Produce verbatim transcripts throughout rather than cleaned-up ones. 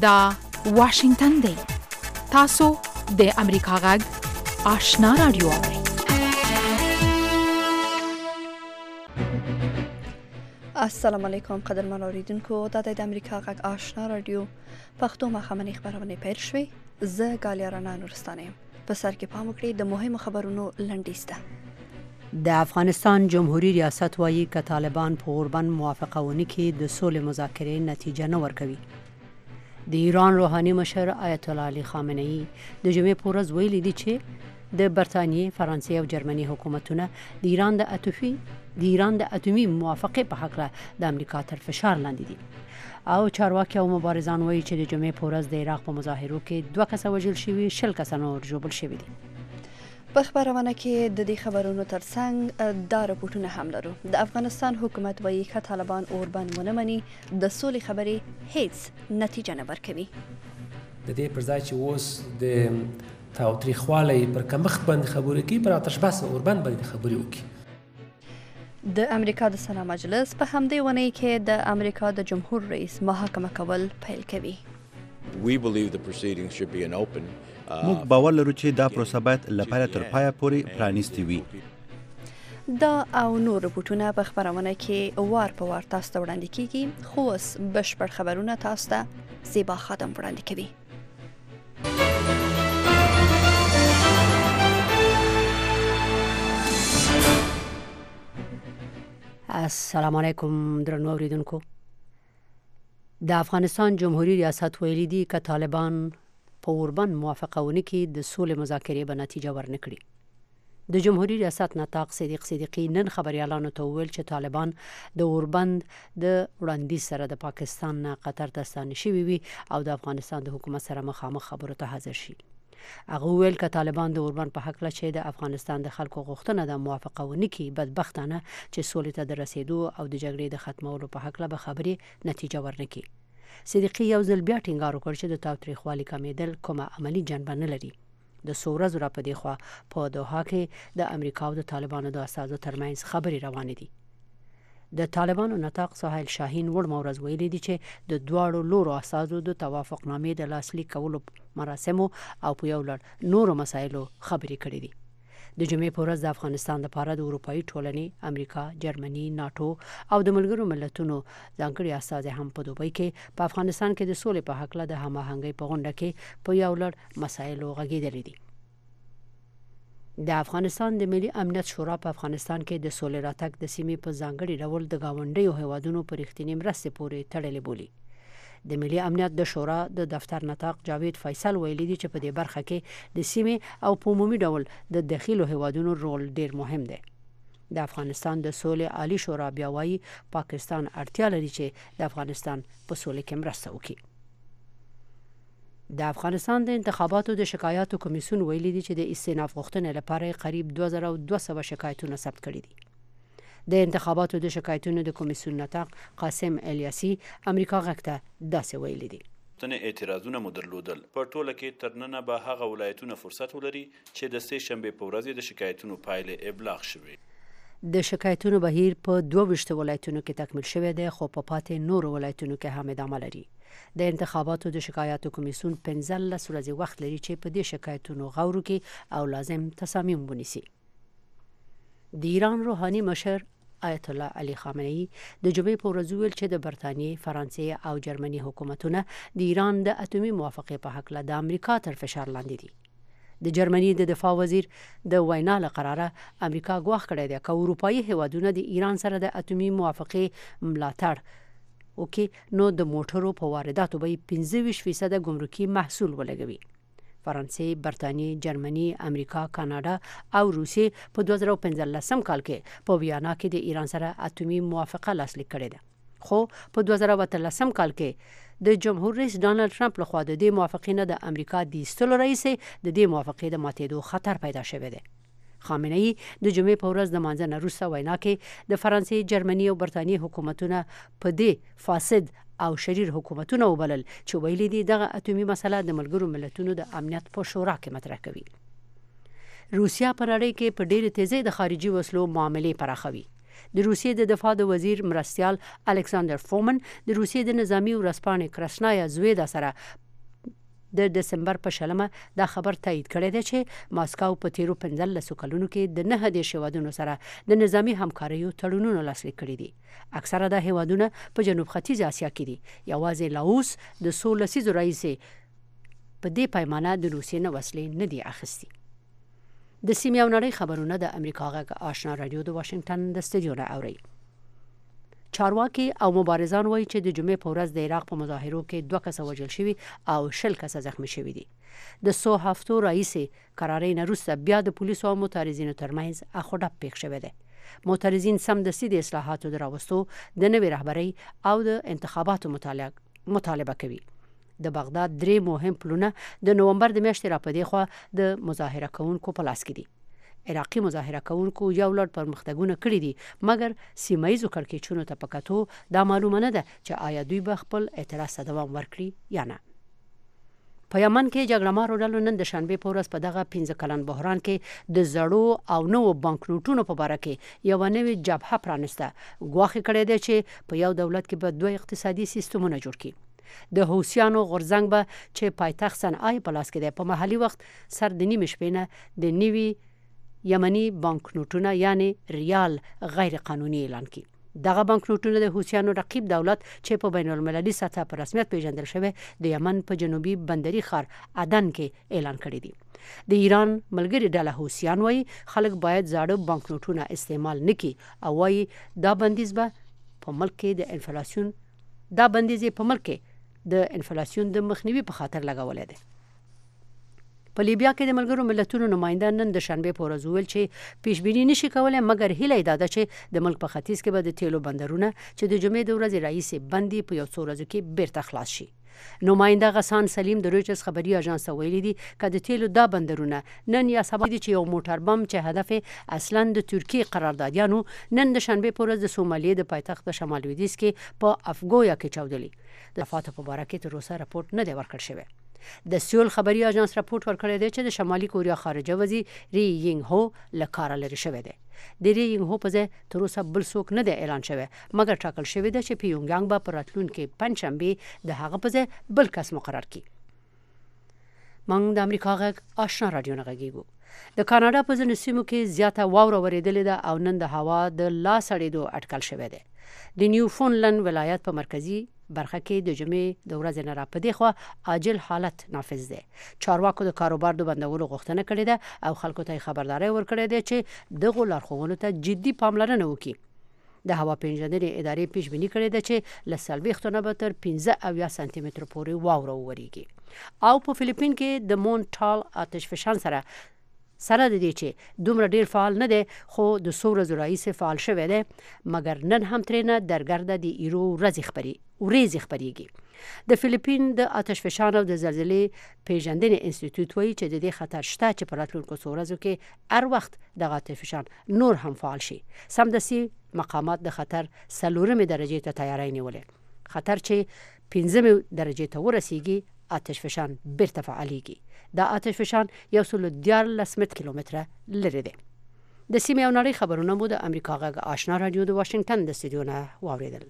دا واشنگتن دی. تاسو د امریکا غږ آشنا رادیو اورئ. السلام علیکم قدرمن اوریدونکو، دا د امریکا غږ آشنا رادیو پښتو مخامنۍ خبرونه پیل شوې. زه غالیا رانا نورستانه یم. په سر کې پام وکړئ د مهمو خبرونو لنډیز ده. د افغانستان جمهوریت ریاست وایي که طالبان په اوربند موافقه ونه کړي د سولې مذاکرې نتیجه نه ورکوي. د ایران روحاني مشر آیت الله علي خامنه ای د جمعې په ورځ ویلي دي چې د برتانیې، فرانسې او جرمني حکومتونه د ایران د اتوفي د ایران د اتومي موافقې په حق د امریکا تر فشار لاندې دي. او چارواکي او مبارزان وایي چې د جمعې په ورځ د عراق په مظاهرو کې دوه کسه وژل شوي، شل کسه نور ژوبل شوي دي. په خبرونه کې د دې خبرونو ترڅنګ دا رپورټونه هم لرو. د افغانستان حکومت وایي که طالبان اوربند ونه مني د سولې خبرې هیڅ نتیجه نه ورکوي. د دې پر ځای چې اوس د تاوتریخوالي پر کمښت باندې خبرې کوي، پر آتش بس اوربند باندې خبرې وکړي. د امریکا د سنا مجلس په همدې ونې کې د امریکا د جمهور رئیس محاکمه کول پیل کوي. We believe the proceedings should be an open. موږ باور لرو چې دا پروسه باید له پیله تر پایه پورې پرانیستې وي. دا او نور رپورټونه په خبرونه کې وار په وار تاسو ته وړاندې کیږي، خو اوس بشپړ خبرونه تاسو ته زیبا خادم وړاندې کوي. السلام علیکم درنو اوریدونکو. د افغانستان جمهوریت ریاست ویلي دي که طالبان په اوربند موافقه ونه کړي د سولې مذاکرې به نتیجه ورنه کړي. د جمهوریت ریاست نطاق صدیق صدیقی نن خبريالانو ته وویل چې طالبان د اوربند د وړاندیز سره د پاکستان نه قطر ته ستانه شوي وي او د افغانستان د حکومت سره مخامخ خبرو ته حاضر شي. هغه ویل که طالبان د اوربند په حق له چې د افغانستان د خلکو غوښتنه د موافقه ونه کړي، بدبختانه چې سولې ته د رسیدو او د جګړې د ختمولو په حق له به خبرې نتیجه ورنه کړي. صدیقی یو ځل بیا ټینګار وکړ چې د تاوتریخوالي کمیدل کومه عملی جنبه نه لري. د څو ورځو را په دې خوا په دوحه کې د امریکا او د طالبانو د استازو ترمنځ خبرې روانې دي. د طالبانو نطاق ساحل شاهین وړمه ورځ ویلي دي چې د دواړو لورو استازو د توافقنامې د لاسلیک کولو مراسمو او په یو لړ نورو مسایلو خبرې کړې دي. د جمعې په ورځ د افغانستان لپاره د اروپایي ټولنې، امریکا، جرمني، ناتو او د ملګرو ملتونو ځانګړي استازي هم په دوبۍ کې په افغانستان کې د سولې په حق له د هماهنګۍ په غونډه کې په یو لړ مسایلو غږېدلي دي. د افغانستان د ملي امنیت شورا په افغانستان کې د سولې راتګ د سیمې په ځانګړي ډول د گاونډیو هیوادونو په رښتینې مرستې پورې تړلې بولي. د ملي امنیت د شورا د دفتر نطاق جاوید فیصل ویلي دي چې په دې برخه کې د سیمې او په عمومي ډول د داخلو هیوادونو رول ډیر مهم دی. د افغانستان د سولې عالی شورا بیا وایي پاکستان اړتیا لري چې د افغانستان په سولې کې مرسته وکړي. د افغانستان د انتخاباتو د شکایاتو کمیسیون ویلي دي چې د استئناف غوښتنې لپاره قریب دوه زره دوه سوه شکایتونه ثبت کړي دي. د انتخاباتو د شکایتونو د کمیسیون نطاق قاسم الیاسی امریکا غږ ته داسې ویلي دي. تنه اعتراضونه مو درلودل. په ټوله کې تر ننه به هغه ولایتونه فرصت ولري چې د سه شنبه په ورځ د شکایتونو پایلې ابلاغ شوي. د شکایتونو بهیر په دوه ویشت ولایتونو کې تکمیل شوی دی، خو په پاتې نور ولایتونو کې هم ادامه لري. د انتخاباتو د شکایاتو کمیسیون پنځلس ورځې وخت لري چې په دې شکایتونو غور وکړي او لازم تصامیم ونیسي. د ایران روحاني مشر آیت الله علي خامنه ای د جمعې په ورځ ویل چې د برتانیې، فرانسې او جرمني حکومتونه د ایران د اتومي موافقې په حق له د امریکا تر فشار لاندې دي. د جرمني د دفاع وزیر د وینا له قراره امریکا ګواښ کړی دی که اروپایي هیوادونه د ایران سره د اتومي موافقې ملاتړ وکړي نو د موټرو په وارداتو به پنځه ویشت فیصده ګمرکي محصول ولګوي. فرانسې، برتانیې، جرمني، امریکا، کاناډا او روسیې په دوه زره پنځلسم کال کې په ویانا کې د ایران سره اتومي موافقه لاسلیک کړې ده. خو په دوه زره اتلسم کال کې د جمهور رئیس ډانلډ ټرمپ لخوا د دې موافقې نه د امریکا د ایستلو رئیس د دې موافقې د ماتېدو خطر پیدا شوی دی. خامنه ای د جمعې په ورځ د مانځنه وروسته وینا کې د فرانسې، جرمني او برتانیې حکومتونه په دې فاسد او شریر حکومتونه وبلل چې ویلي دي دغه اتومي مسله د ملګرو ملتونو د امنیت په شورا کې مطرح کوي. روسیا په نړۍ کې په ډېرې تیزۍ د خارجي وسلو معاملې پراخوي. د روسیې د دفاع د وزیر مرستیال الکساندر فومن د روسیې د نظامی ورځپاڼې کرسنایا زویدا سره د دسمبر په شلمه دا خبر تایید کړی دی چې ماسکو په تیرو پنځلسو کلونو کې د نه دېرش هیوادونو سره د نظامی همکاریو تړونونه لاسلیک کړي دي. اکثره دا هیوادونه په جنوب ختیځ اسیا کې دي. یوازې لاوس د څو لسیزو راهیسې په دې پیمانه د روسیې نه وسلې نه دي اخیستي. د سیمې او نړۍ خبرونه د امریکا غږ آشنا رادیو د واشنگټن د استودیو نه اوري. چارواکي او مبارزان وایي چې د جمعې په ورځ د عراق په مظاهرو کې دوه کسه وژل شوي او شل کسه زخمی شوي دي. د څو هفتو راهیسې قرارۍ نه وروسته بیا د پولیسو او معترضینو ترمنځ اخ و ډب پیښ شوی دی. معترضین سمدستي د اصلاحاتو د راوستو د نوې رهبرۍ او د انتخاباتو مطالبه کوي. د بغداد درې مهم پلونه د نومبر د میاشتې راپدې خوا د مظاهره کوونکو په لاس کې دي. عراقي مظاهره کوونکو یو لړ پرمختګونه کړي دي، مګر سیمایزو کړکېچونو ته په کتو دا معلومه نه ده چې آیا دوی به خپل اعتراض ته دوام ورکړي یا نه. په یمن کې جګړه مارو ډلو نن د شنبې په ورځ په دغه پنځه کلن بحران کې د زړو او نوو بانکنوټونو په باره کې یوه نوې جبهه پرانسته. ګواښ کړی دی چې په یو دولت کې به دوه اقتصادي سیستمونه جوړ کړي. د حوثیانو غورځنګ به چې پایتخت صنعا په لاس کې دی په محلي وخت سر د نیمې شپې نه د نوي یمني بانکنوټونه یعنی ریال غیر قانوني اعلان کړي. دغه بانکنوټونه د حوثیانو رقیب دولت چې په بین المللي سطح په رسمیت پیژندل شوی د یمن په جنوبي بندري ښار عدن کې اعلان کړی دی. د ایران ملګری ډله حوثیان وایي خلک باید زاړه بانکنوټونه استعمال نه کړي او وایي دا بندیز به په ملک کې د انفلاسیون دا بندیز په ملک کې د انفلاسیون د مخنیوي په خاطر لګولې ده. په لیبیا کې د ملګرو ملتونو نماینده نن د شنبې په ورځ وویل چې پیشبیني نشي کولی، مګر هیله یې دا ده چې د ملک په ختیځ کې به د تیلو بندرونه چې د جمعې د ورځې راهیسې بند دي په یو څو ورځو کې بیرته خلاص شي. نماینده غسان سلیم د رویټرز خبري اژانس ته ویلي دي که د تیلو دا بندرونه نن یا سبا دي چې یو موټر بم چې هدف اصلا د ترکیې قراردادیانو نن د شنبې په ورځ د سومالیې د پایتخت په شمال لویدیځ کې په افګویا کې چاودلي. د وفاتو په باره کې تر اوسه راپورټ نه دی ورکړل شوی. د سیول خبري اژانس راپورټ ورکړی دی چې د شمالي کوریا خارجه وزیر ری یینګ هو له کاره لرې شوی دی. د ری یینګ هو په ځای تر اوسه بل څوک نه دی اعلان شوی، مګر ټاکل شوی ده چې پیونګیانګ به په راتلونکي پنجشنبې د هغه په ځای بل کس مقرر کړي. موږ د امریکا غږ آشنا رادیو نه غږیږو. د کاناډا په ځینو سیمو کې زیاته واوره ورېدلې ده او نن د هوا د لا سړېدو اټکل شوی دی. د نیوفونلند ولایت په مرکزي برخه کې د جمعې د ورځې نه راپدې خوا عاجل حالت نافذ دی. چارواکو د کاروبار د بندولو غوښتنه کړې ده او خلکو ته خبرداری ورکړې ده چې دغو لارښوونو ته جدي پاملرنه وکړي. د هوا پیژندنې ادارې پیش بیني کړې ده چې له څلوېښتو نه به تر پنځه اویا سانتي مترو پورې واوره وورېږي. او په فلیپین کې د مونټال آتش فشان سره سره د دې چې دومره ډیر فعال نه دی خو د څو ورځو راهیسې فعال شوی دی، مګر نن هم ترېنه درګرده د ایرو ورځې خپري ورېځې خپریږي. د فلیپین د آتش فشان او د زلزلې پیژندنې انسټیټیوټ وایي چې د دې خطر شته چې په راتلونکو څو ورځو کې هر وخت دغه آتش فشان نور هم فعال شي. سمدستي مقامات د خطر څلورمې درجې ته تیاری نیولې. خطر چې پنځمې درجې ته ورسیږي آتش فشان بیرته فعالیږي. دا آتش فشان یو سل دیارلس متر کیلومتره لري دی. د سیمې او نړۍ خبرونه مو د امریکا غږ آشنا رادیو د واشنگټن د استودیو نه واوریدل.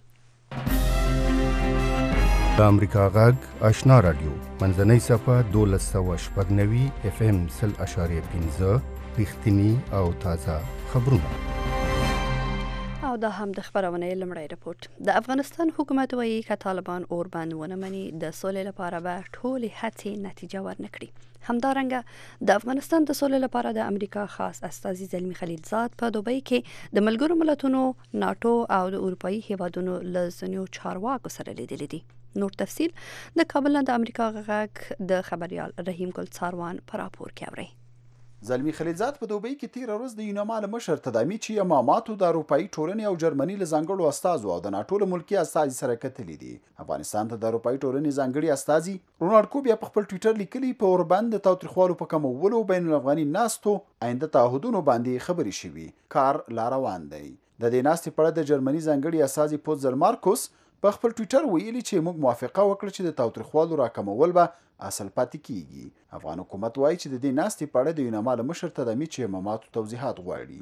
د امریکا غږ آشنا رادیو منځنۍ صفحه دولس سوه شپږ نوي اف ام سل اشاریه پنځه رښتینی او تازه خبرونه. او دا هم د خبرونې لمړی رپورټ. د افغانستان حکومت وایي که طالبان اوربند ونه مني د سولې لپاره به ټولې هڅې نتیجه ورنکړي. همدارنګه د افغانستان د سولې لپاره د امریکا خاص استازي زلمی خلیلزاد په دوبۍ کې د ملګرو ملتونو، ناټو او د اروپایي هیوادونو له ځینو چارواکو سره لیدلي دي. نور تفصیل د کابل نه د امریکا غږ د خبريال رحیم ګل څاروان په راپور کې اوري. زلمی خلیلزاد په دوبۍ کې تیر ورځ د یوناما له مشر تدامی چې اماماتو د اروپایي ټولنې او جرمني له ځانګړو استازو او د ناټو له ملکي استازي سره کتلي دي. افغانستان ته د اروپایي ټولنې ځانګړي استازي رونالډ کوبیا په خپل ټویټر لیکلي په اوربند د تاوتریخوالو په کمولو بین الافغاني ناستو آینده تعهدونو باندې خبرې شوي. کار لا روان دی. د دې ناستې په اړه د جرمني ځانګړي استازي پوتزل مارکوس په خپل ټویټر ویلي چې موږ موافقه وکړه چې د تاوتریخوالو راکمول به اصل پاتې کیږي. افغان حکومت وایي چې د دې ناستې په اړه د یوناما له مشر تدامی چې اماماتو توضیحات غواړي.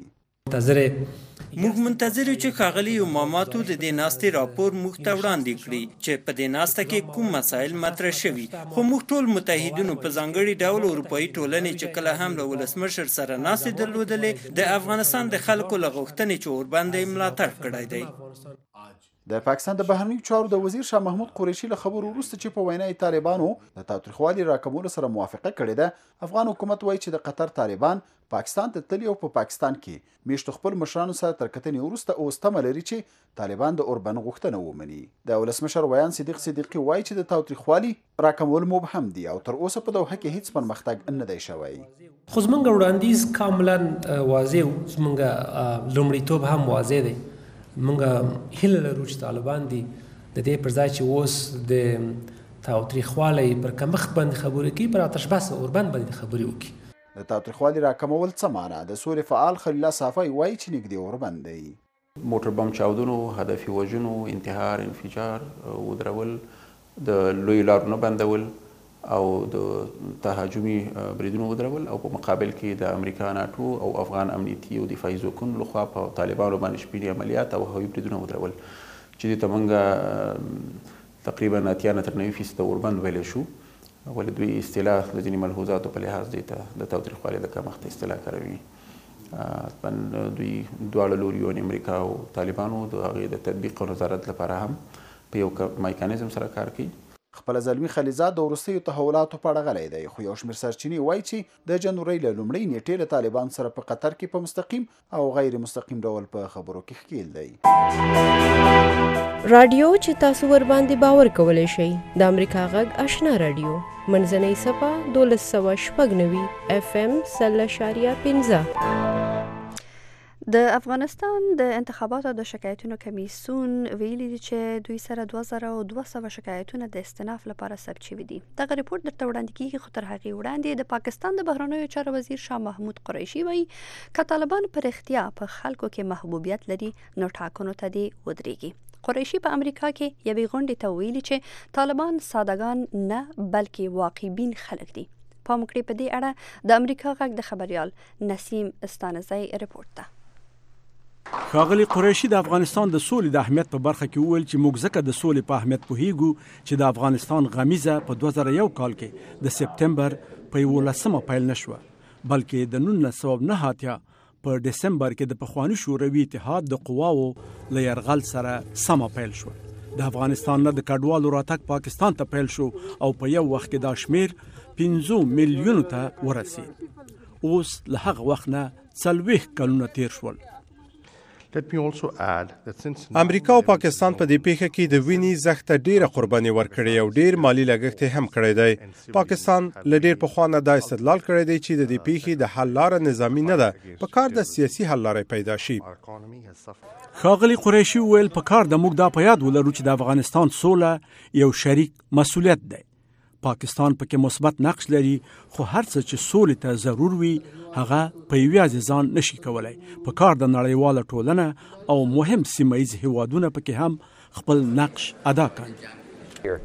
منتظر موږ منتظر یو چې ښاغلي اماماتو د دې ناستې راپور موږ ته وړاندې کړي چې په دې ناسته کې کوم مسایل مطرح شوي، خو موږ ټول متحدینو په ځانګړي ډول اروپایي ټولنې چې کله هم له ولسمشر سره ناستې درلودلې د افغانستان د خلکو له غوښتنې چې ورباندې یې ملاتړ کړی دی. د پاکستان د بهرنیو چارو د وزیر شاه محمود قریشي له خبرو وروسته چې په وینا یې طالبانو د تاوتریخوالي راکمولو سره موافقه کړې ده، افغان حکومت وایي چې د قطر طالبان پاکستان ته تللي او په پاکستان کې میشتو خپل مشرانو سره تر کتنې وروسته اوس تمه لري چې طالبان د اوربن غوښتنه ومني. د ولسمشر ویان صدیق صدیقي وایي چې د تاوتریخوالي راکمول مبهم دي او تر اوسه په دوحه کې هیڅ پرمختګ نه دی شوی. خو زمونږ وړاندیز کاملا واضح و، زمونږ لومړیتوب هم واضح دی. مونږ هیله لرو چې طالبان دي د دې پر ځای چې اوس د تاوتریخوالي پر کمښت باندې خبرې کوي، پر آتش بس اوربند باندې خبرې وکړي. د تاوتریخوالي راکمول څه معنا؟ د سولې فعال خلیل الله صافی وایي چې نږدې اوربند دی. موټر بم چاودنو، هدفي وژنو، انتحار، انفجار، ودرول، د لوی لارو نه بندول او د تهاجمي بریدونو ودرول، او په مقابل کې د امریکا، ناټو او افغان امنیتي او دفاعي ځواکونو لخوا په طالبانو باندې شپېلې عملیات او هوایي بریدونه ودرول، چې دې ته موږ تقریبا اتیا نه تر نوي فیصده اوربند ویلی شو. ولې دوی اصطلاح د ځینې ملحوظاتو په لحاظ دې ته د تاوتریخوالي د کمښت اصطلاح کاروي. دوی دواړه لوري یعنې امریکا او طالبانو د هغې د تطبیق او نظارت لپاره هم په یو میکانیزم سره کار کوي. خپل زلمی خلیزاد د وروستیو تحولاتو په اړه غلی دی، خو یو شمېر سرچینې وایي چې د جنورۍ له لومړۍ نیټې له طالبان سره په قطر کې په مستقیم او غیر مستقیم ډول په خبرو کې ښکیل دی. رادیو چې تاسو ورباندې باور کولی شئ د امریکا غږ آشنا رادیو منځنۍ صفحه دولس سوه شپږ نوي اف ام سل اشاریه پنځه. د افغانستان د انتخاباتو د شکایتونو کمیسیون ویلي دي چې دوی سره دوه زره او دوه سوه شکایتونه د استئناف لپاره ثبت شوي دي. دغه ریپورت درته وړاندې کیږي، خو تر هغې وړاندې د پاکستان د بهرنیو چارو وزیر شاه محمود قریشي وایي که طالبان پر اختیا په خلکو کې محبوبیت لري نو ټاکنو ته دې ودرېږي. قریشي په امریکا کې یوې غونډې ته ویلي چې طالبان سادهګان نه بلکې واقعبین خلک دي. پام وکړئ په دې اړه د امریکا غږ د خبریال نسیم استانزی ریپورت ده. ښاغلي قریشي د افغانستان د سولې د اهمیت په برخه کې وویل چې موږ ځکه د سولې په اهمیت پوهیږو چې د افغانستان غمیزه په دوه زره یو کال کې د سپتمبر په یولسمه پیل نه شوه، بلکې د نولس سوه نهه اتیا په ډسمبر کې د پخواني شوروي اتحاد د قواو له یرغل سره سمه پیل شوه. د افغانستان نه د کډوالو راتګ پاکستان ته پیل شو او په یو وخت کې دا شمیر پنځو میلیونو ته ورسید. اوس له هغه وخت نه څلوېښت کلونه تیر شول. امریکا او پاکستان په دې پیښه کې د وینې زخته ډیره قرباني ورکړې او ډیر مالی لګښت هم کړی دی. پاکستان له ډیر پخوا نه دا استدلال کړی دی چې د دې پیښې د حل لاره نظامی نه ده، په کار د سیاسي حل لارې پیدا شي. ښاغلي قریشي وویل په کار د موږ دا په یاد ولرو چې د افغانستان سوله یو شریک مسؤلیت دی. پاکستان پکې مثبت نقش لري، خو هر څه چې سولې ته ضرور وي هغه په یوازې ځان نشي کولای. په کار د نړیواله ټولنه او مهم سیمه ییز هیوادونه پکې هم خپل نقش ادا کوي.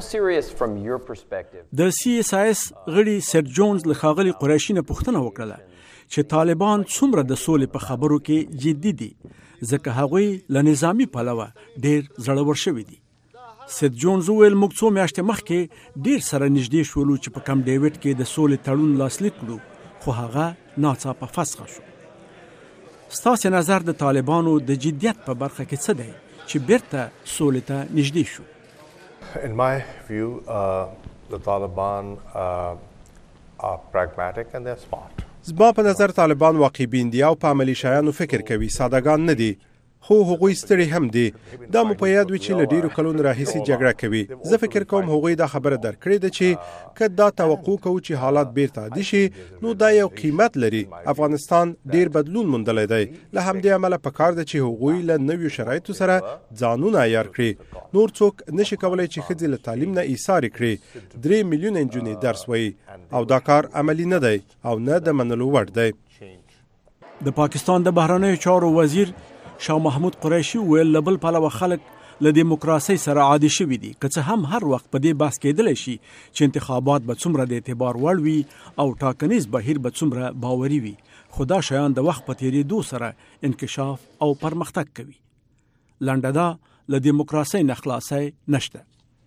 د سی اس آی اس غړي سر جونز له ښاغلي قریشي نه پوښتنه وکړه چې طالبان څومره د سولې په خبرو کې جدي دي، ځکه هغوی له نظامی پلوه ډیر زړور شوي دي. سید جونز وویل موږ څو میاشتې مخکې ډیر سره نږدې شولو چې په کم ډیوډ کې د سولې تړون لاسلیک کړو، خو هغه ناڅاپه فسخه شو. ستاسې نظر د طالبانو د جدیت په برخه کې څه دی چې بیرته سولې ته نږدې شو؟ In my view, uh, the Taliban uh, are pragmatic and they're smart. زما په نظر طالبان واقع بین دي او په عملي شیانو فکر کوي، سادهګان نه دي، خو هغوی ستړي هم دي. دا مو په یاد وي چې له ډیرو کلونو راهیسې جګړه کوي. زه فکر کوم هغوی دا خبره درک کړې ده چې که دا توقع کوو چې حالات بیرته عادي شي نو دا یو قیمت لري. افغانستان ډیر بدلون موندلی دی، له همدې امله پکار ده چې هغوی له نویو شرایطو سره ځانونه عیار کړي. نور څوک نشي کولی چې ښځې له تعلیم نه ایسارې کړي. درې میلیونه نجونې درس وایي او دا کار عملي نه دی او نه د منلو وړ دی. د پاکستان د بهرنیو چارو وزیر شاه محمود قریشي ویل له بل پلوه خلک له دیموکراسۍ سره عادي شوي دي، که څه هم هر وخت په دې بحث کېدلی شي چې انتخابات به څومره د اعتبار وړ وي او ټاکنیز بهیر به څومره باوري وي، خو دا شیان د وخت په تېرېدو سره انکشاف او پرمختګ کوي. لنډه دا له دیموکراسۍ نه خلاصی نشته.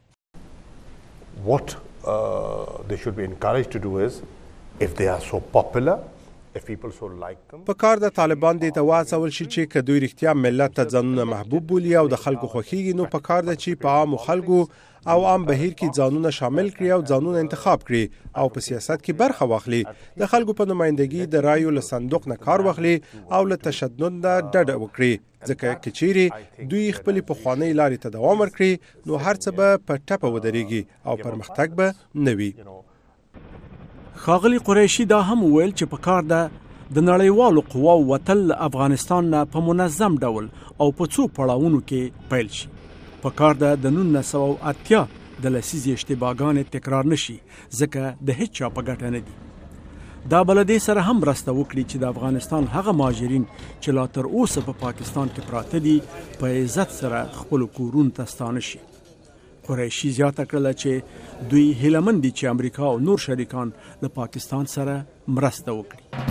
What uh, they should be encouraged to do is, if they are so popular, if people so like them. په کار د طالبان دې ته واڅول شي چې که دوی رښتیا ملت ته ځانونه محبوب بولي او د خلکو خوښیږي، نو په کار ده چې په عامو خلکو او عام بهیر کې ځانونه شامل کړي او ځانونه انتخاب کړي او په سیاست کې برخه واخلي، د خلکو په نمایندګي د رایو له صندوق نه کار واخلي او له تشدد نه ډډه وکړي، ځکه که چیرې دوی خپلې پخوانۍ لارې ته دوام ورکړي نو هر څه به په ټپه ودرېږي او پرمختګ به نه وي. ښاغلي قریشي دا هم وویل چې په کار ده د نړیوالو قواو وتل له افغانستان نه په منظم ډول او په څو پړاوونو کې پیل شي. په کار ده د نولس سوه اتیا د لسیزې اشتباهګانې تکرار نشي، ځکه د هیڅ چا په ګټه نه دي. دا به له دې سره هم مرسته وکړي چې د افغانستان هغه مهاجرین چې لا تر اوسه په پاکستان کې پراته دي په عزت سره خپلو کورونو ته ستانه شي. قریشي زیاته کړله چې دوی هیلهمند دي چې امریکا او نور شریکان له پاکستان سره مرسته وکړي.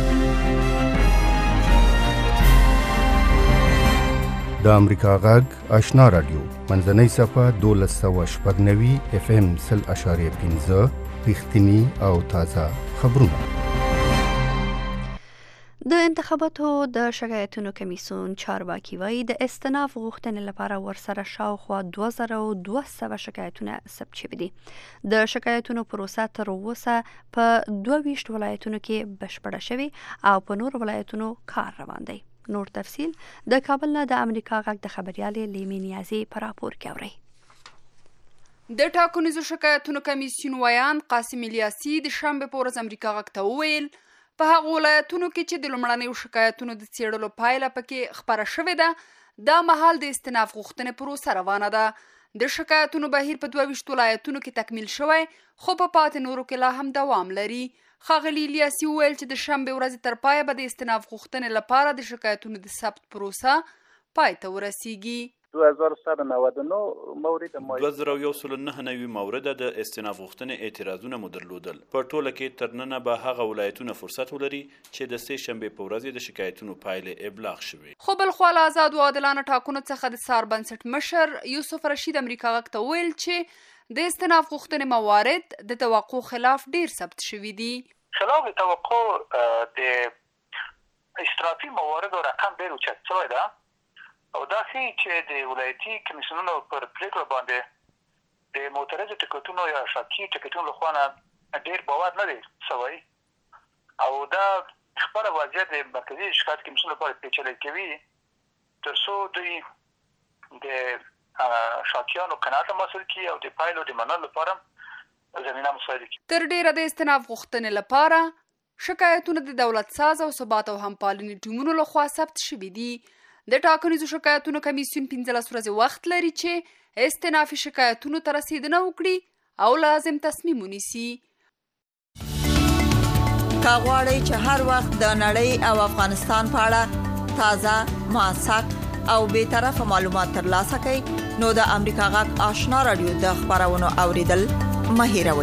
د امریکا غږ آشنا رادیو منځنۍ صفحه دولس سوه شپږ نوي اف ام سل اشاریه پنځه رښتیني او تازه خبرونه. د انتخاباتو د شکایتونو کمیسیون چارواکي وایي د استناف غوښتنې لپاره ورسره شاوخوا دوه زره او دوه سوه شکایتونه ثبت شوي دي. د شکایتونو پروسه تر اوسه په دوه ویشت ولایتونو کې بشپړه شوې او په نور ولایتونو کار روان دی. نور تفصیل د کابل نه د امریکا غږ د خبريالې لیمي نیازي په راپور کې اورئ. د ټاکنیزو شکایتونو کمیسیون ویان قاسم الیاسي د شنبې په ورځ امریکا غږ ته وویل په هغو ولایتونو کې چې د لومړنیو شکایتونو د څېړلو پایله پکې خپره شوې ده، دا مهال د استناف غوښتنې پروسه روانه ده. د شکایتونو بهیر په دوه ویشت ولایتونو کې تکمیل شوی، خو په پاتې نورو کې لا هم دوام لري. ښاغلي الیاسي وویل چې د شنبې ورځې تر پایه به د استناف غوښتنې لپاره د شکایتونو د ثبت پروسه پای ته ورسیږي. دوه زره و صد و نود و نه مورد دوه زره و یو سل و نهه نوي مورده د استناف غوښتنې اعتراضونه مو درلودل. په ټوله کې تر ننه به هغه ولایتونه فرصت ولري چې د سې شنبې په ورځ د شکایتونو پایلې ابلاغ شوي. خو بلخوا له ازادو عادلانه ټاکنو څخه د څار بنسټ مشر یوسف رشید امریکا غږ ته وویل چې د استناف غوښتنې موارد د توقع خلاف ډیر ثبت شوي دي. خلاف توقع د اشتراکي مواردو رقم ډیر اوچت شوی ده او دا ښیي چې د ولایتي کمیسیونونو پر پریکړو باندې د معترضو ټکټونو یا شاکي ټکټونو لخوا نه ډیر باور نه دی شوی او دا خپله وضعیت د مرکزي شکایت کمیسیون لپاره پیچلی کوي تر څو دوی د شاکیانو قناعت حاصل کړي او د پایلو د منلو لپاره زمینه مساعده کړي. تر ډیره د استناف غوښتنې لپاره شکایتونه د دولت ساز او ثبات او همپالنې ټیمونو لخوا ثبت شوي دي. د ټاکنیزو شکایتونو کمیسیون پنځلس ورځې وخت لري چې استنافي شکایتونو ته رسیدنه وکړي او لازم تصمیم ونیسي. که غواړئ چې هر وخت د نړۍ او افغانستان په اړه تازه، موثق او بی‌طرفه معلومات ترلاسه کړئ نو د امریکا غږ آشنا رادیو د خبرونو اوریدل مه هیروئ.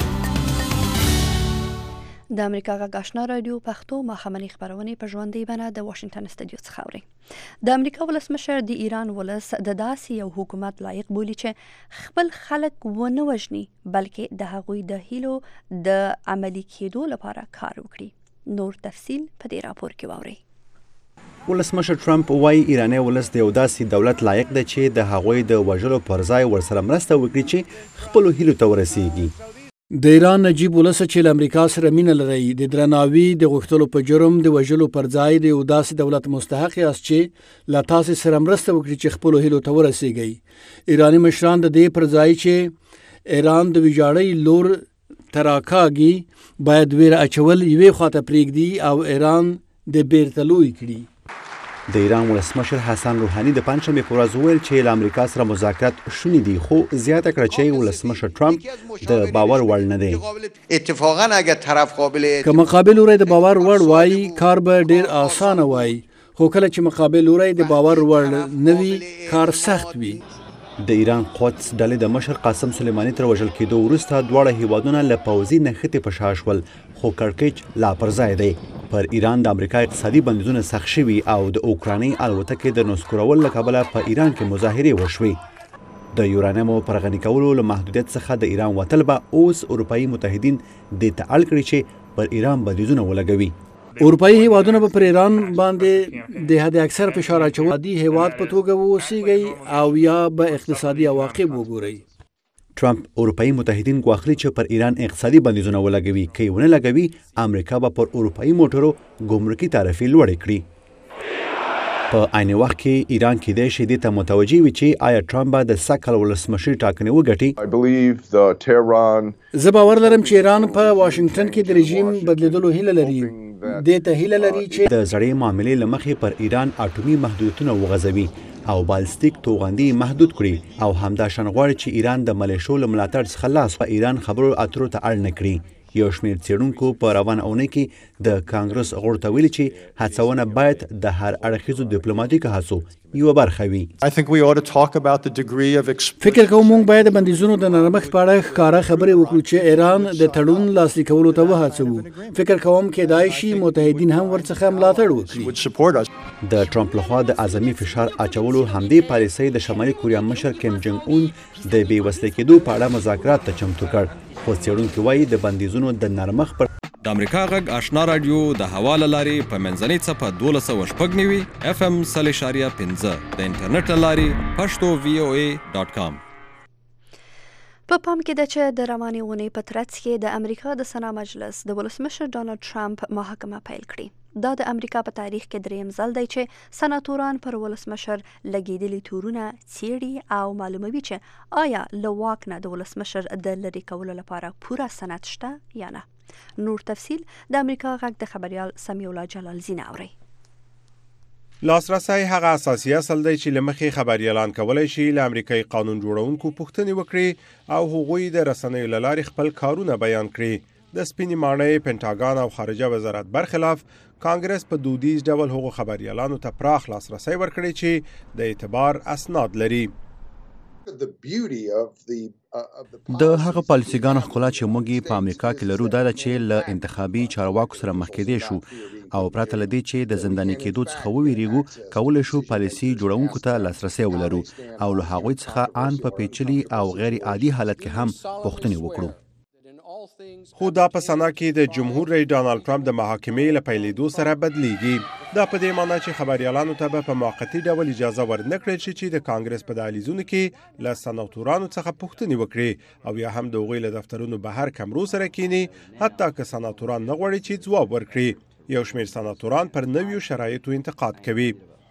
د امریکا غږ آشنا رادیو پښتو ماښامنۍ خبرونه په ژوندۍ بڼه د واشنگټن استودیو څخه اورئ. د امریکا ولسمشر د ایران ولس د داسې یو حکومت لایق بولي چې خپل خلک ونه وژني بلکې د هغوی د هیلو د عملي کېدو لپاره کار وکړي. نور تفصیل په دې راپور کې واورئ. ولسمشر ټرمپ وایي ایرانی ولس د یو داسې دولت لایق دی چې د هغوی د وژلو پر ځای ورسره مرسته وکړي چې خپلو هیلو ته ورسیږي. د ایران نجیب ولس چې له امریکا سره مینه لري د درناوي د غوښتلو په جرم د وژلو پر ځای د یو داسې دولت مستحق یاست چې له تاسې سره مرسته وکړي چې خپلو هیلو ته ورسیږي. ایرانی مشران د دې پر ځای چې ایران د ویجاړۍ لور تراکاږي باید ویره اچول یوې خواته پرېږدي او ایران د بیرته لوی کړي. د ایران ولسمشر حسن روحاني د پنجشنبې په ورځ وویل چې له امریکا سره مذاکرات شوني دي، خو زیاته کړه چې ولسمشر ټرمپ د باور وړ نه دی. اتفاقا اگه طرف قابل که مقابل لوری د باور وړ وای کار به ډیر اسانه وای، خو کله چې مقابل لوری د باور وړ نه وي کار سخت وي. د ایران قدس ډلې د مشر قاسم سلیماني تر وژل کېدو وروسته دواړه هیوادونه له پوځي نښتې په شا شول، خو کړکېچ لا پر ځای دی. پر ایران د امریکا اقتصادي بندیزونه سخت شوي او د اوکراني الوتکې د نسکورولو له کبله په ایران کې مظاهرې وشوې. د یورانیمو پر غني کولو له محدودیت څخه د ایران وتل به اوس اروپایي متحدین دې ته اړ کړي چې پر ایران بندیزونه ولګوي. اروپایي هیوادونه به پر ایران باندې د حد اکثر فشار اچوي، د هیواد په توګه ووسیږي او یا به اقتصادي عواقب وګوري. ټرمپ اروپایي متحدین ګواښلي چې پر ایران اقتصادي بندیزونه ولګوي، که یې ونه لګوي امریکا به پر اروپایي موټرو ګمرکي تعرفې لوړې کړي. په عین وخت کې ایران کېدای شي دې ته متوجه وي چې آیا ټرمپ به د سږ کال ولسمشري ټاکنې وګټي. زه باور لرم چې ایران په واشنګټن کې د رژیم بدلیدلو هیله لري. دې ته هیله لري چې د زړې معاملې له مخې پر ایران اټومي محدودیتونه وغځوي او بالستیک توغندي محدود کړي، او همداشان غواړي چې ایران د ملیشو له ملاتړ څخه لاس په ایران خبرو اترو ته اړ نه کړي. یو شمېر څېړونکو په روانه اونۍ کې د کانګرس غړو ته ویلي چې هڅونه باید د هر اړخیزو ډیپلوماټیکو هڅو یوه برخه وي. فکر کوم موږ باید د بندیزونو د نرمښت په اړه ښکاره خبرې وکړو چې ایران د تړون لاسلیک کولو ته وهڅوو. فکر کوم کېدای شي متحدین هم ورڅخه ملاتړ وکړي. د ټرمپ لخوا د اعظمي فشار اچولو همدې پالیسۍ د شمالي کوریا مشر کیم جنګ اون د بې وسلې کېدو په اړه مذاکرات ته چمتو کړ، خو څېړونکي وایي د بندیزونو د نرمښت پر د امریکا غږ آشنا رادیو د هوا له لارې په منځنۍ څپه دولس سوه شپږ نوي اف ام سل اشاریه پنځه د انټرنیټ له لارې پښتو وی او ای ډاټ کام. په پام کې ده چې د روانې اونۍ په ترڅ کې د امریکا د سنا مجلس د ولسمشر ډانلډ ټرمپ محاکمه پیل کړي. دا د امریکا په تاریخ کې دریم ځل دی چې سناتوران پر ولسمشر لګېدلي تورونه څېړي او معلوموي چې آیا له واک نه د ولسمشر د لرې کولو لپاره پوره سند شته یا نه. نور تفصیل د امریکا غږ د خبريال سمیع الله جلال زینه اوري. لاسرسی هغه اساسي اصل دی چې لمخې خبريالان کولای شي له امریکایي قانون جوړونکو پوښتنې وکړي او هغوی د رسنیو له لارې خپل کارونه بیان کړي. د سپینې ماڼۍ، پینټاګان او خارجه وزارت برخلاف کانګرس په دودیز ډول هغو خبريالانو ته پراخ لاسرسی ورکړي چې د اعتبار اسناد لري. د هغه پالیسیګانو ښکلا چې موږ په امریکا کې لرو دا چې له انتخابي چارواکو سره مخ کېدی شو او پرته له دې چې د زنداني کېدو څخه وویریږو کولی شو پالیسي جوړونکو ته لاسرسی ولرو او له هغوی څخه ان په پیچلي او غیر عادي حالت کې هم پوښتنې وکړو. خو دا په سنا کې د جمهور رئیس ډانلډ ټرمپ د محاکمې له پیلېدو سره بدلیږي. دا په دې معنی چې خبريالانو ته به په موقتي ډول اجازه ورنه کړل شي چې د کانګرس په دهلیزونو کې له سناتورانو څخه پوښتنې وکړي او یا هم د هغوی له دفترونو بهر کمرو سره کینی، حتی که سناتوران نه غواړي چې ځواب ورکړي. یو شمېر سناتوران پر نویو شرایطو انتقاد کوي.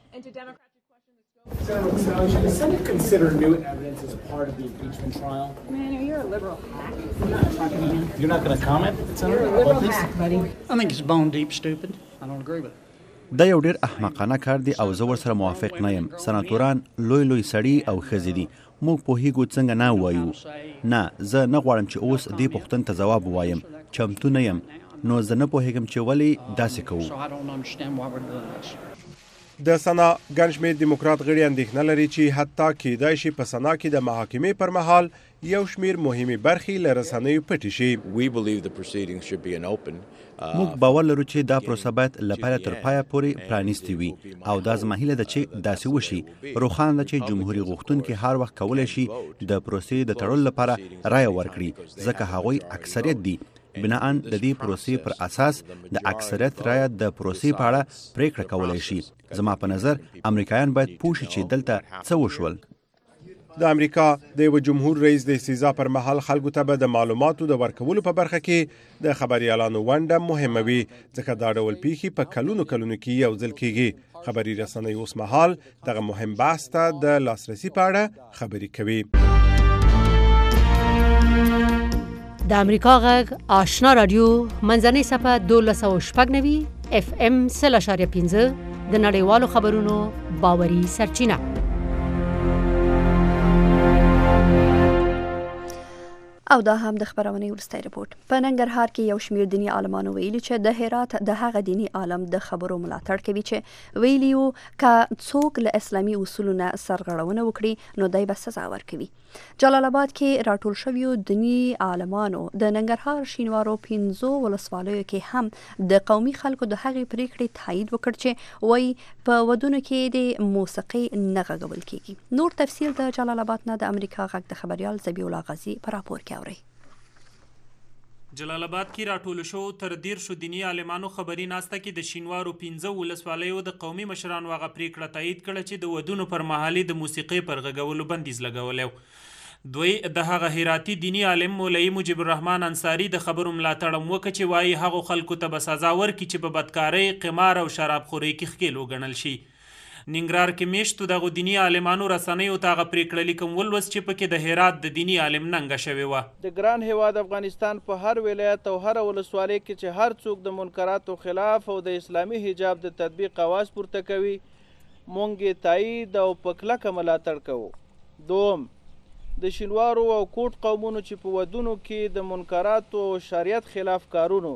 So, so should the Senate consider new evidence as a part of the impeachment trial? Man, you're a liberal hack. I'm not talking to you. You're not going to comment, Senator? You're a liberal hack, buddy. I think it's bone deep stupid. I don't agree with it. دا یو ډېر احمقانه کار دی او زه ورسره موافق نه یم. سناتوران لوی لوی سړي او ښځې دي. موږ پوهیږو څنګه نه وایو. نه، زه نه غواړم چې اوس دې پوښتنې ته ځواب ووایم. چمتو نه یم. نو زه نه پوهیږم چې ولې داسې کوو. So I don't understand why we're doing this. د سنا ګڼ شمېر دیموکرات غړي اندېښنه لري چې حتی کېدای شي په سنا کې د محاکمې پر مهال یو شمېر مهمې برخې له رسنیو پټې شي. موږ باور لرو چې دا پروسه باید له پیله تر پایه پورې پرانیستې وي او دا زما هیله ده چې داسې وشي. روښانه ده چې جمهوري غوښتونکي هر وخت کولی شي د پروسې د تړلو لپاره رایه ورکړي ځکه هغوی اکثریت دي. بناءً د دې پروسې پر اساس د اکثریت رایه د پروسې په اړه پریکړه کولای شي. زما په نظر امریکایان باید پوه شي چې دلته څه وشول. د امریکا د یو جمهور رئیس د استیضا پر مهال خلکو ته به د معلوماتو د ورکولو په برخه کې د خبريالانو ونډه مهمه وي ځکه دا ډول پیښې په کلونو کلونو کې یو ځل کېږي. خبري رسنۍ اوس مهال دغه مهم بحث ته د لاسرسي په اړه خبرې کوي. د امریکا غږ آشنا رادیو منځنۍ څپه دولس سوه شپږ نوي اف ام سل اشاریه پنځه د نړیوالو خبرونو باوري سرچینه. او دا هم د خبرونې وروستی رپورټ. په ننګرهار کې یو شمېر دیني عالمانو ویلي چې د هرات د هغه دیني عالم د خبرو ملاتړ کوي چې ویلي وو که څوک له اسلامي اصولو نه سرغړونه وکړي نو دی به سزا ورکوي. جلال آباد کې راټول شویو دیني عالمانو د ننګرهار شینوارو پنځو ولسوالیو کې هم د قومي خلکو د هغې پریکړې تایید وکړ چې وایي په ودونو کې د موسیقي نه غږول کیږي. نور تفصیل د جلال آباد نه د امریکا غږ د خبریال ذبیح الله غازي په راپور کې اورئ. جلال آباد کې راټول شو تر دیر شو دینی عالمانو خبري ناسته کې د شینوارو پنځه ولسوالیو د قومي مشرانو هغه پریکړه تایید کړه چې د ودونو پر مهال د موسیقي پر غږولو بندیز لګولی. دوی د هغه هراتی دینی عالم مولوي مجيب الرحمن انصاری د خبرو ملاتړ وکړ چې وایي هغه خلکو ته به سزا ورکړي چې په بدکارۍ، قمار او شراب خورۍ کې ښکیل وګڼل شي. ننګرهار کې میشتو دغو دینی عالمانو رسنیو ته هغه پریکړه لیکم ولوست چې پکې د هرات د دینی عالم ننګه شوې وه. د ګران هیواد افغانستان په هر ولایت او هر ولسوالۍ کې چې هر څوک د منکراتو خلاف او د اسلامي حجاب د تطبیق آواز پورته کوي، مونږ یې تایید او په کلکه ملاتړ کوو. دوم، د شینوارو او کوټ قومونو چې په ودونو کې د منکراتو او شریعت خلاف کارونو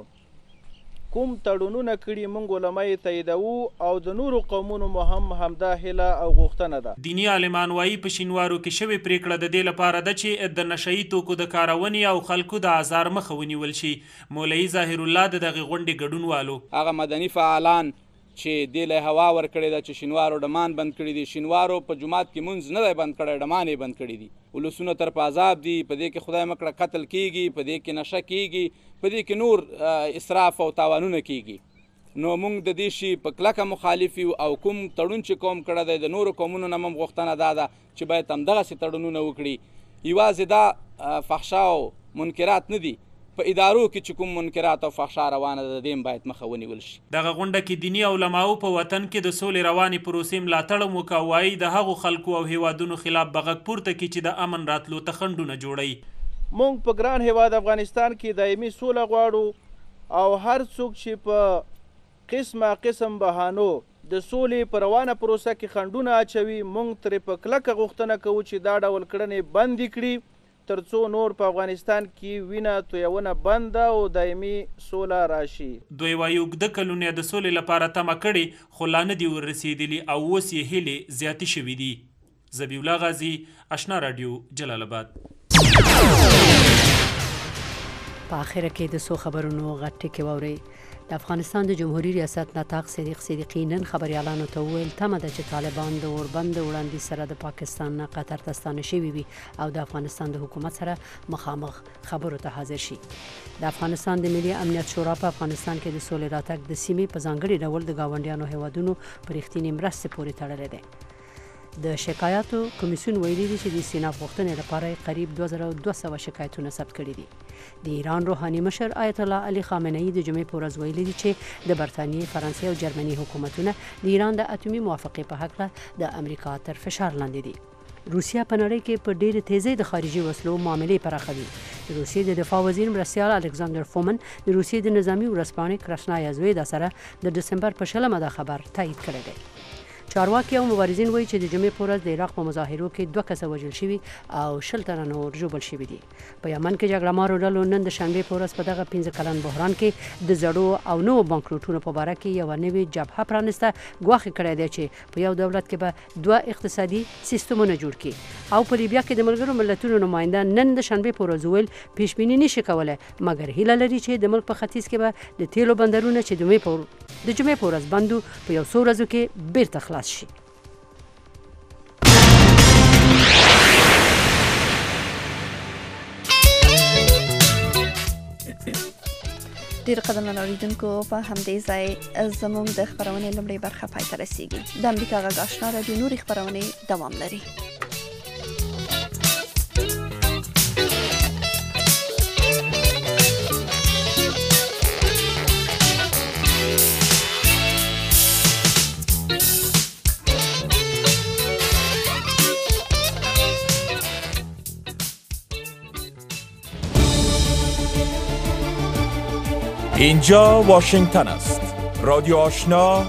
کوم تړونونه کړي مونږ علما یې تاییدوو او د نورو قومونو مو هم همدا هیله او غوښتنه ده. دینی عالمان وایي په شینوارو کې شوې پریکړه د دې لپاره ده چې د نشهیي توکو د کارونې او خلکو د آزار مخه ونیول شي. مولوي ظاهر الله د دغې غونډې ګډونوالو هغه مدني فعالان چې دې له هوا ورکړې ده چې شینوارو ډمان بند کړي دي، شینوارو په جومات کې مونځ نه دی بند کړی، ډمان یې بند کړي دي. ولسونه تر په عذاب دي، په دې کې خدای مکړه قتل کیږي، په دې کې نشه کیږي، په دې کې نور اسراف او تاوانونه کیږي. نو موږ د دې شي په کلکه مخالف یو او کوم تړون چې کوم کړی دی د نورو قومونو نه هم غوښتنه دا ده چې باید همدغسې تړونونه وکړي. یوازې دا فحشا او منکرات نه دي، په ادارو کې چې کوم منکرات او فحشا روانه ده د دې باید مخه ونیول شي. دغه غونډه کې دیني علماو په وطن کې د سولې روانې پروسې ملاتړ وکړ. وایي د هغو خلکو او هیوادونو خلاف به غږ پورته کړي چې د امن راتلو ته خنډونه جوړوي. مونږ په ګران هیواد افغانستان کې دایمي سوله غواړو او هر څوک چې په قسمه قسم بهانو د سولې په روانه پروسه کې خنډونه اچوي، مونږ ترې په کلکه غوښتنه کوو چې دا ډول کړنې بندې کړي تر څو نور په افغانستان کې وینه تویونه بنده او دایمي سوله راشي. دوی وایي اوږده کلونه د سولې لپاره تمه کړې خو لا نه دي ورسېدلي او اوس یې هیلې زیاتې شوي دي. ذبیح الله غازي، اشنا راډیو، جلال آباد. په اخره کې د سو خبرونو غټ ټکی واوري. د افغانستان د جمهوریت ریاست ناطق صدیق صدیقی نن خبريالانو ته ویل تمه ده چې طالبان د اوربند وړاندې سره د پاکستان نه قطر ته ستانه شوي وي او د افغانستان د حکومت سره مخامخ خبرو ته حاضر شي. د افغانستان د ملي امنیت شورا په افغانستان کې د سولې راتګ د سیمې په ځانګړي ډول د گاونډیانو هیوادونو پر رښتینې مرستې پورې تړلی دی. د شکایاتو کمیسیون ویلي دی چې د استیناف غوښتنې لپاره قریب دوه زره دوه سوه شکایتونه ثبت کړي دي. د ایران روحاني مشر آیت الله علي خامنه‌ای د جمعې په ورځ ویلي دي چې د برتانیې، فرانسې او جرمني حکومتونه د ایران د اټومي موافقې په هکله د امریکا تر فشار لاندې دي. روسیا په نړۍ کې په ډېرې تیزۍ د خارجي وسلو معاملې پراخوي. د روسیې د دفاع وزیر مرستیال الکساندر فومن د روسیې د نظامی ورځپاڼې کراسنایا زویدا سره د دسمبر په شلمه دا خبر تایید کړی دی. چارواکي او مبارزین وایي چې د جمعې په ورځ د عراق په مظاهرو کې دوه کسه وژل شوي او شل تنه نور ژوبل شوي دي. په یمن کې جګړه مارو ډلو نن د شنبې په ورځ په دغه پنځه کلن بحران کې د زړو او نوو بانکروټونو په باره کې یوه نوې جبهه پرانسته. ګواښ کړی دی چې په یو دولت کې به دوه اقتصادي سیستمونه جوړ کړي. او په لیبیا کې د ملګرو ملتونو نماینده نن د شنبې په ورځ ویل پیشبیني نشي کولی، مګر هیله لري چې د ملک په ختیځ کې به د تیلو بندرونه چې د جمعې په ورځ بندو په یو څو ورځو کې بیرته خلاص شي. ډیر قدرمن اوریدونکو، په همدې ځای زموږ د خبرونې لومړۍ برخه پای ته رسیږي. د امریکا غږ آشنا راډیو نورې خبرونې دوام لري. اینجا واشنگتن است. رادیو آشنا